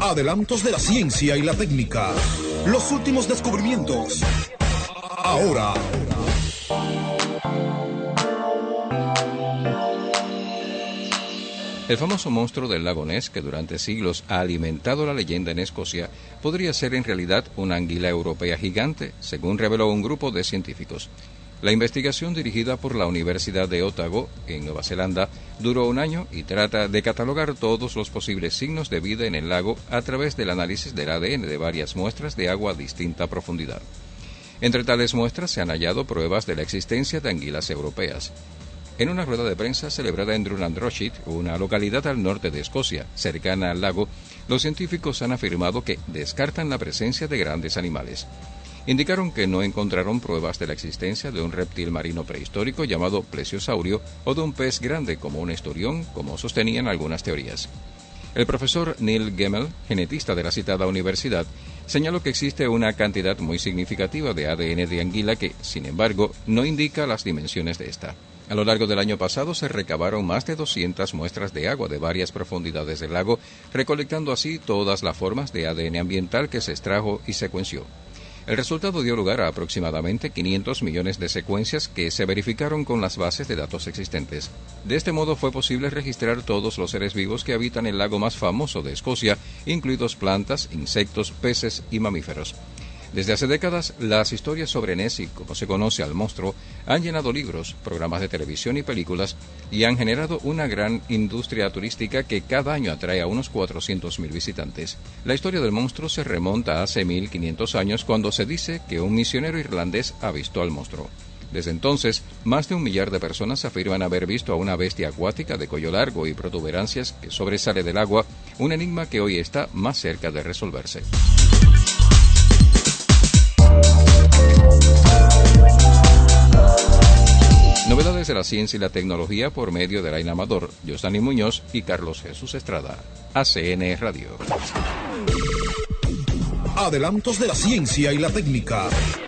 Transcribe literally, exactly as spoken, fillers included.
Adelantos de la ciencia y la técnica. Los últimos descubrimientos. Ahora. El famoso monstruo del lago Ness, que durante siglos ha alimentado la leyenda en Escocia, podría ser en realidad una anguila europea gigante, según reveló un grupo de científicos. La investigación, dirigida por la Universidad de Otago, en Nueva Zelanda, duró un año y trata de catalogar todos los posibles signos de vida en el lago a través del análisis del A D N de varias muestras de agua a distinta profundidad. Entre tales muestras se han hallado pruebas de la existencia de anguilas europeas. En una rueda de prensa celebrada en Drumnadrochit, una localidad al norte de Escocia, cercana al lago, los científicos han afirmado que descartan la presencia de grandes animales. Indicaron que no encontraron pruebas de la existencia de un reptil marino prehistórico llamado plesiosaurio o de un pez grande como un esturión, como sostenían algunas teorías. El profesor Neil Gemmell, genetista de la citada universidad, señaló que existe una cantidad muy significativa de A D N de anguila que, sin embargo, no indica las dimensiones de esta. A lo largo del año pasado se recabaron más de doscientas muestras de agua de varias profundidades del lago, recolectando así todas las formas de A D N ambiental que se extrajo y secuenció. El resultado dio lugar a aproximadamente quinientos millones de secuencias que se verificaron con las bases de datos existentes. De este modo fue posible registrar todos los seres vivos que habitan el lago más famoso de Escocia, incluidos plantas, insectos, peces y mamíferos. Desde hace décadas, las historias sobre Ness y cómo se conoce al monstruo han llenado libros, programas de televisión y películas y han generado una gran industria turística que cada año atrae a unos cuatrocientos mil visitantes. La historia del monstruo se remonta a hace mil quinientos años cuando se dice que un misionero irlandés avistó al monstruo. Desde entonces, más de un millar de personas afirman haber visto a una bestia acuática de cuello largo y protuberancias que sobresale del agua, un enigma que hoy está más cerca de resolverse. Novedades de la ciencia y la tecnología por medio de Laina Amador, Yosani Muñoz y Carlos Jesús Estrada. A C N Radio. Adelantos de la ciencia y la técnica.